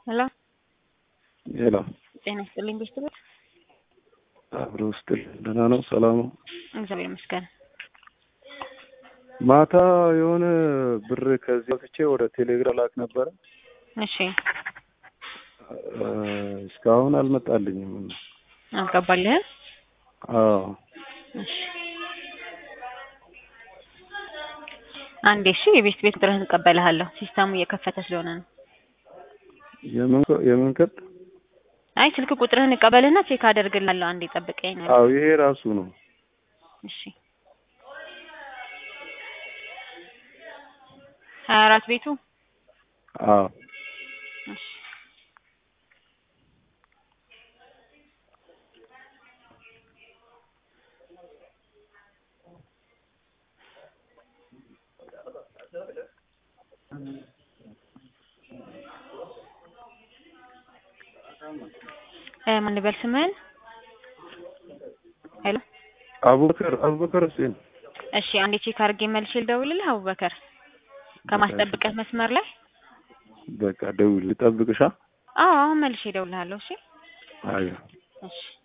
ሄሎ ሄሎ ጤና ይስጥልኝ ቤተሰቦች አብሮ ውስጥ ደህና ነው ሰላም ነው እግዚአብሔር ይመስገን ማታ የሆነ ብር ከዚህ ወጥቼ ወደ ቴሌግራም ላክ ነበር እሺ እስካሁን አልመጣልኝም አልገባልህ አዎ እሺ አንዴ እሺ የቤት ቁጥርህን እቀበልሃለሁ ሲስተሙ እየከፈተ ስለሆነ ነው የምን ቀጥ አይ ስልክ ቁጥርህን እቀበልና ቼክ አደርግልሃለሁ አንዴ ጠብቀኝ ነው አዎ ይሄ ራሱ ነው እሺ 24 ቤቱ አዎ እሺ ማን ልበል ስምህን ሄሎ አቡበከር ሁሴን እሺ አንዴ ቼክ አድርጌ መልሼ ልደውልልህ አቡበከር ከማስጠብቀህ መስመር ላይ በቃ ደውል ልጠብቅሻ አዎ መልሼ እደውልልሃለሁ እሺ አይ እሺ